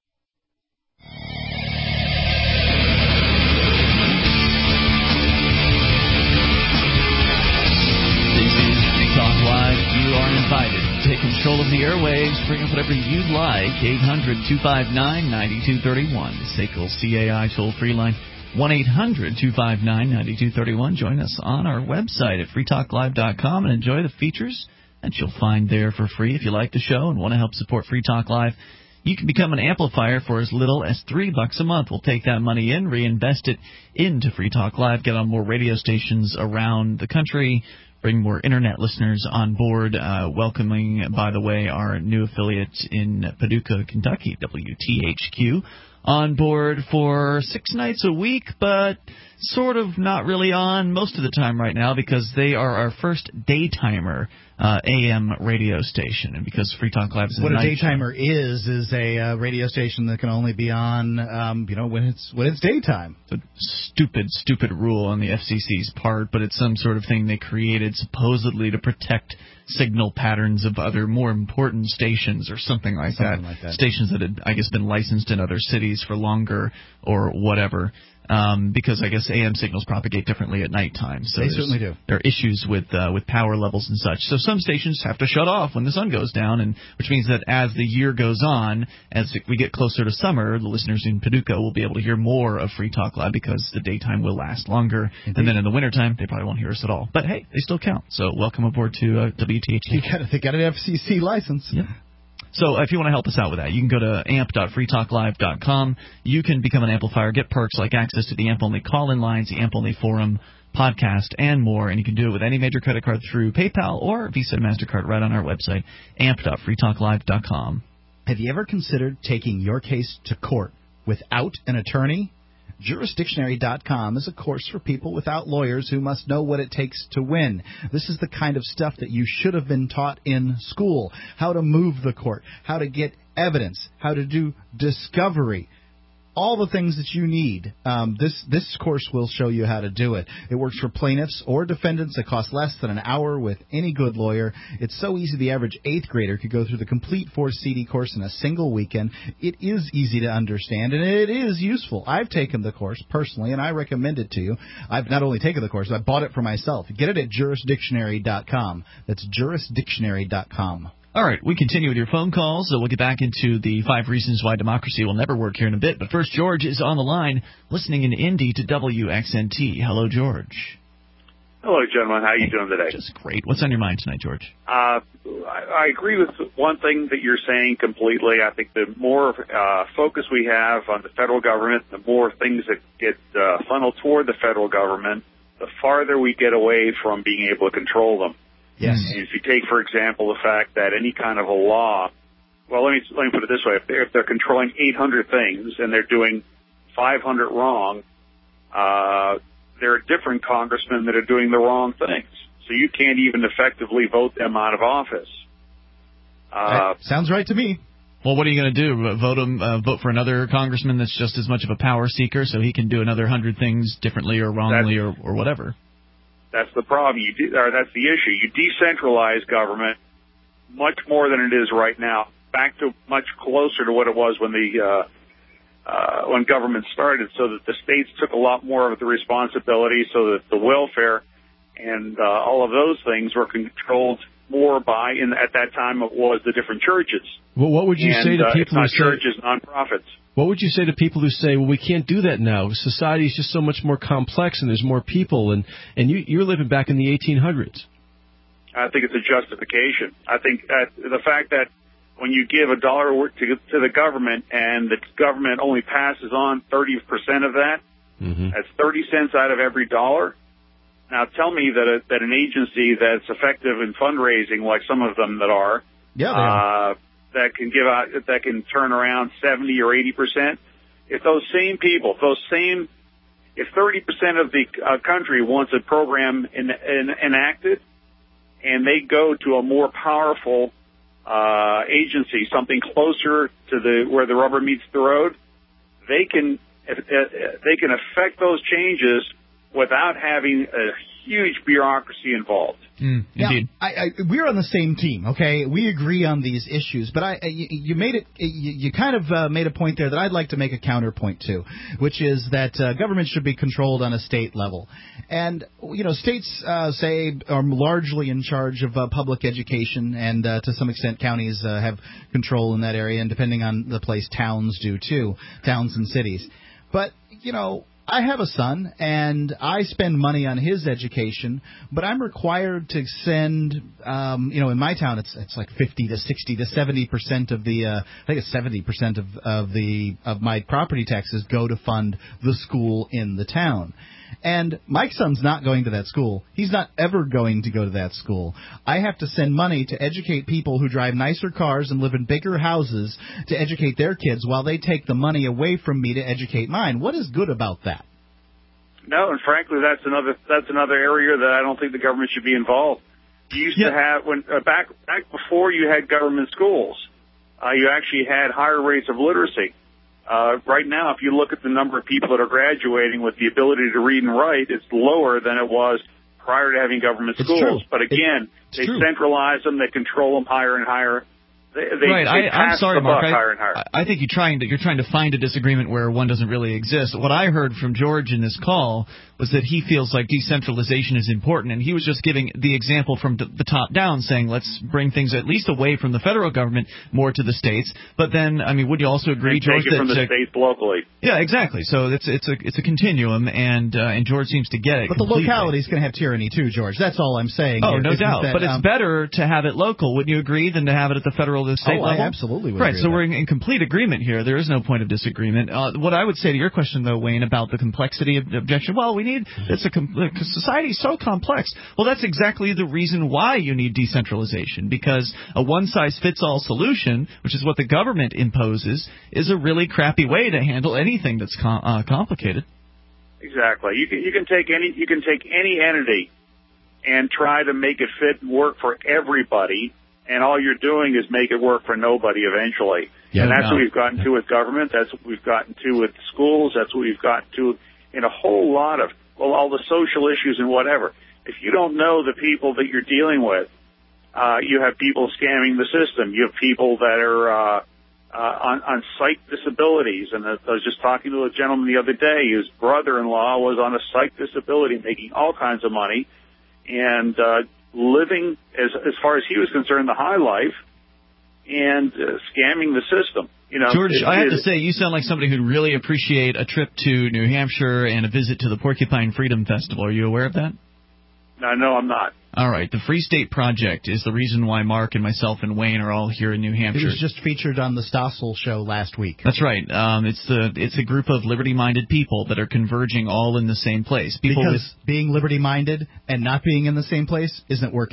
This is Free Talk Live. You are invited to take control of the airwaves. Bring up whatever you'd like. eight hundred, two five nine, nine two three one. The S A C L C A I toll-free line. one eight hundred, two five nine, nine two three one. Join us on our website at free talk live dot com and enjoy the features that you'll find there for free. If you like the show and want to help support Free Talk Live, you can become an amplifier for as little as three bucks a month. We'll take that money in, reinvest it into Free Talk Live, get on more radio stations around the country, bring more internet listeners on board. Uh, welcoming, by the way, our new affiliate in Paducah, Kentucky, W T H Q. On board for six nights a week, but sort of not really on most of the time right now because they are our first daytimer uh, A M radio station. And because Free Talk Live is a what a night daytimer show, is is a uh, radio station that can only be on, um, you know, when it's when it's daytime. It's a stupid, stupid rule on the F C C's part, but it's some sort of thing they created supposedly to protect signal patterns of other more important stations or something like something that. Like that. Stations that had, I guess, been licensed in other cities for longer or whatever. Um, because I guess A M signals propagate differently at nighttime. So they certainly do. There are issues with uh, with power levels and such. So some stations have to shut off when the sun goes down, and which means that as the year goes on, as we get closer to summer, the listeners in Paducah will be able to hear more of Free Talk Live because the daytime will last longer. Indeed. And then in the wintertime, they probably won't hear us at all. But hey, they still count. So welcome aboard to uh, W T H Q. They got, they got an F C C license. Yep. So if you want to help us out with that, you can go to amp dot free talk live dot com. You can become an amplifier, get perks like access to the AMP-only call-in lines, the AMP-only forum, podcast, and more. And you can do it with any major credit card through PayPal or Visa and MasterCard right on our website, amp dot free talk live dot com. Have you ever considered taking your case to court without an attorney? Jurisdictionary dot com is a course for people without lawyers who must know what it takes to win. This is the kind of stuff that you should have been taught in school. How to move the court, how to get evidence, how to do discovery. All the things that you need. Um, this this course will show you how to do it. It works for plaintiffs or defendants. It costs less than an hour with any good lawyer. It's so easy the average eighth grader could go through the complete four C D course in a single weekend. It is easy to understand, and it is useful. I've taken the course personally, and I recommend it to you. I've not only taken the course, I bought it for myself. Get it at jurisdictionary dot com. That's jurisdictionary dot com. All right, we continue with your phone calls. So we'll get back into the five reasons why democracy will never work here in a bit. But first, George is on the line, listening in Indy to W X N T. Hello, George. Hello, gentlemen. How are you doing today? Just great. What's on your mind tonight, George? Uh, I, I agree with one thing that you're saying completely. I think the more uh, focus we have on the federal government, the more things that get uh, funneled toward the federal government, the farther we get away from being able to control them. Yes. And if you take, for example, the fact that any kind of a law, well, let me let me put it this way: if they're, if they're controlling eight hundred things and they're doing five hundred wrong, uh, there are different congressmen that are doing the wrong things. So you can't even effectively vote them out of office. Uh, sounds right to me. Well, what are you going to do? Vote him? Uh, vote for another congressman that's just as much of a power seeker, so he can do another hundred things differently or wrongly or, or whatever. That's the problem. You de- or that's the issue. You decentralize government much more than it is right now, back to much closer to what it was when the uh, uh, when government started, so that the states took a lot more of the responsibility, so that the welfare and uh, all of those things were controlled more by, in at that time it was the different churches. Well, what would you and, say to uh, people it's not who say, churches, nonprofits? What would you say to people who say, well, we can't do that now? Society is just so much more complex and there's more people, and, and you, you're living back in the eighteen hundreds. I think it's a justification. I think that the fact that when you give a dollar to, to the government and the government only passes on thirty percent of that, mm-hmm. that's thirty cents out of every dollar. Now, tell me that a, that an agency that's effective in fundraising, like some of them that are, yeah, they are. Uh, that can give out, that can turn around seventy or eighty percent. If those same people, if those same, if thirty percent of the uh, country wants a program in, in, enacted, and they go to a more powerful uh, agency, something closer to the where the rubber meets the road, they can uh, they can affect those changes without having a huge bureaucracy involved. Mm, indeed. Now, I, I, we're on the same team, okay? We agree on these issues, but I, you, you made it. You, you kind of uh, made a point there that I'd like to make a counterpoint to, which is that uh, government should be controlled on a state level, and you know, states uh, say are largely in charge of uh, public education, and uh, to some extent, counties uh, have control in that area, and depending on the place, towns do too, towns and cities. But you know, I have a son, and I spend money on his education, but I'm required to send, um, you know, in my town, it's it's like fifty to sixty to seventy percent of the, uh, I think it's seventy percent of, of the of my property taxes go to fund the school in the town. And my son's not going to that school. He's not ever going to go to that school. I have to send money to educate people who drive nicer cars and live in bigger houses to educate their kids while they take the money away from me to educate mine. What is good about that? No, and frankly, that's another that's another area that I don't think the government should be involved. You used yeah. to have when uh, back back before you had government schools, uh, you actually had higher rates of literacy. Uh, right now, if you look at the number of people that are graduating with the ability to read and write, it's lower than it was prior to having government it's schools. True. But again, it's they true. centralize them, they control them higher and higher. They, they, right, they I, I'm sorry, the Mark. buck I, higher and higher. I think you're trying to you're trying to find a disagreement where one doesn't really exist. What I heard from George in this call was that he feels like decentralization is important, and he was just giving the example from the top down, saying let's bring things at least away from the federal government more to the states. But then, I mean, would you also agree, and George, take it from that the states locally? Yeah, exactly. So it's it's a it's a continuum, and uh, and George seems to get it. But completely. The locality is going to have tyranny too, George. That's all I'm saying. Oh, here, no doubt. That, but it's um, better to have it local, wouldn't you agree, than to have it at the federal or the state oh, level? I absolutely would Right. agree So with we're that. in, in complete agreement here. There is no point of disagreement. Uh, what I would say to your question, though, Wayne, about the complexity of the objection, well, we need it's a because society is so complex. Well, that's exactly the reason why you need decentralization, because a one-size-fits-all solution, which is what the government imposes, is a really crappy way to handle anything that's com- uh, complicated. Exactly. You can you can take any you can take any entity and try to make it fit and work for everybody, and all you're doing is make it work for nobody eventually. Yeah, and that's no. what we've gotten to with government. That's what we've gotten to with schools. That's what we've gotten to in a whole lot of, well, all the social issues and whatever. If you don't know the people that you're dealing with, uh, you have people scamming the system. You have people that are uh, uh, on, on sight disabilities. And I was just talking to a gentleman the other day whose brother-in-law was on a sight disability, making all kinds of money, and uh, living, as as far as he was concerned, the high life, and uh, scamming the system. You know, George, it, I have it, to say, you sound like somebody who'd really appreciate a trip to New Hampshire and a visit to the Porcupine Freedom Festival. Are you aware of that? No, no, I'm not. All right. The Free State Project is the reason why Mark and myself and Wayne are all here in New Hampshire. It was just featured on the Stossel show last week. That's right. Um, it's the it's a group of liberty-minded people that are converging all in the same place. People because with, being liberty-minded and not being in the same place isn't working.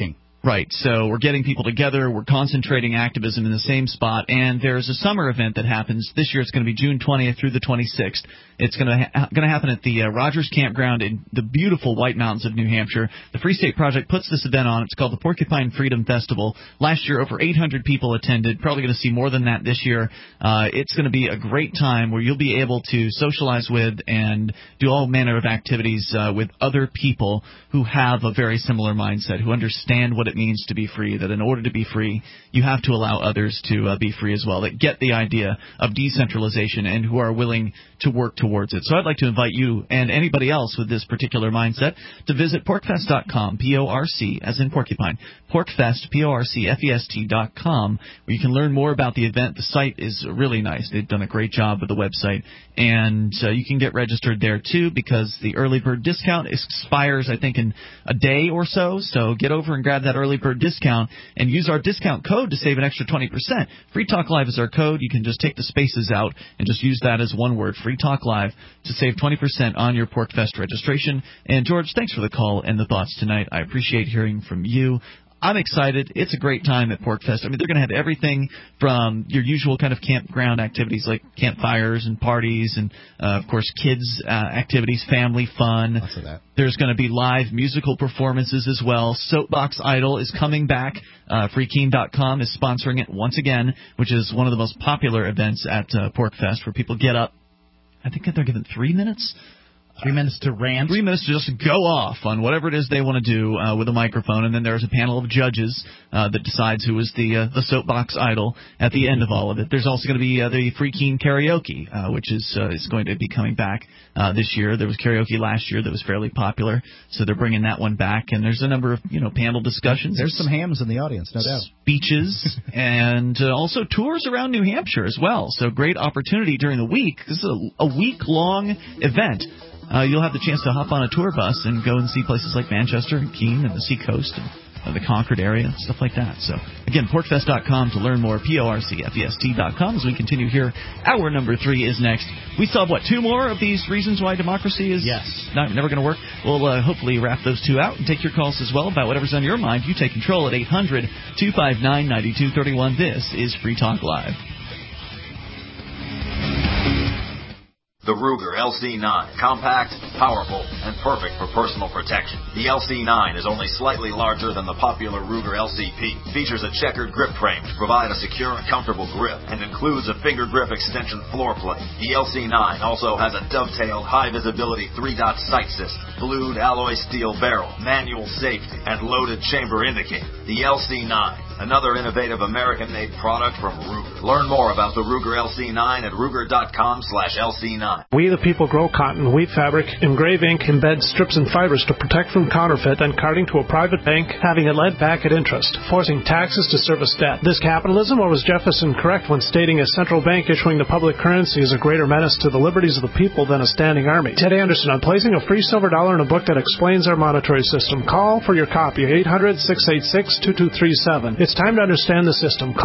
Right, so we're getting people together, we're concentrating activism in the same spot, and there's a summer event that happens. This year it's going to be June twentieth through the twenty-sixth. It's going to ha- going to happen at the uh, Rogers Campground in the beautiful White Mountains of New Hampshire. The Free State Project puts this event on. It's called the Porcupine Freedom Festival. Last year, over eight hundred people attended. Probably going to see more than that this year. Uh, it's going to be a great time where you'll be able to socialize with and do all manner of activities uh, with other people who have a very similar mindset, who understand what it means to be free, that in order to be free, you have to allow others to uh, be free as well, that get the idea of decentralization and who are willing to work towards it. So I'd like to invite you and anybody else with this particular mindset to visit porcfest dot com, P O R C, as in porcupine, porcfest, P O R C F E S T dot com, where you can learn more about the event. The site is really nice. They've done a great job with the website, and uh, you can get registered there, too, because the early bird discount expires, I think, in a day or so, so get over and grab that early bird discount and use our discount code to save an extra twenty percent. Free Talk Live is our code. You can just take the spaces out and just use that as one word, Free Talk Live, to save twenty percent on your PorcFest registration. And, George, thanks for the call and the thoughts tonight. I appreciate hearing from you. I'm excited. It's a great time at PorcFest. I mean, they're going to have everything from your usual kind of campground activities like campfires and parties and, uh, of course, kids' uh, activities, family fun. Lots of that. There's going to be live musical performances as well. Soapbox Idol is coming back. Uh, free keen dot com is sponsoring it once again, which is one of the most popular events at uh, PorcFest, where people get up. I think they're given three minutes. Three minutes to rant. Three minutes to just go off on whatever it is they want to do uh, with a microphone, and then there's a panel of judges uh, that decides who is the uh, the soapbox idol at the end of all of it. There's also going to be uh, the Free Keen karaoke, uh, which is uh, is going to be coming back uh, this year. There was karaoke last year that was fairly popular, so they're bringing that one back. And there's a number of you know panel discussions. There's some hams in the audience, no doubt. Speeches and uh, also tours around New Hampshire as well. So great opportunity during the week. This is a, a week long event. Uh, you'll have the chance to hop on a tour bus and go and see places like Manchester and Keene and the Seacoast and uh, the Concord area and stuff like that. So, again, porcfest dot com to learn more, P O R C F E S T dot com. As we continue here, hour number three is next. We still have, what, two more of these reasons why democracy is yes. not, never going to work? We'll uh, hopefully wrap those two out and take your calls as well about whatever's on your mind. You take control at eight hundred two five nine nine two three one. This is Free Talk Live. The Ruger L C nine. Compact, powerful, and perfect for personal protection. The L C nine is only slightly larger than the popular Ruger L C P. Features a checkered grip frame to provide a secure and comfortable grip, and includes a finger grip extension floor plate. The L C nine also has a dovetailed high-visibility three-dot sight system, blued alloy steel barrel, manual safety, and loaded chamber indicator. The L C nine. Another innovative American-made product from Ruger. Learn more about the Ruger L C nine at ruger dot com slash L C nine. We the people grow cotton, weave fabric, engrave ink, embed strips and fibers to protect from counterfeit and carting to a private bank, having it lent back at interest, forcing taxes to service debt. This capitalism, or was Jefferson correct when stating a central bank issuing the public currency is a greater menace to the liberties of the people than a standing army? Ted Anderson on placing a free silver dollar in a book that explains our monetary system. Call for your copy, eight hundred six eight six two two three seven. It's time to understand the system. Call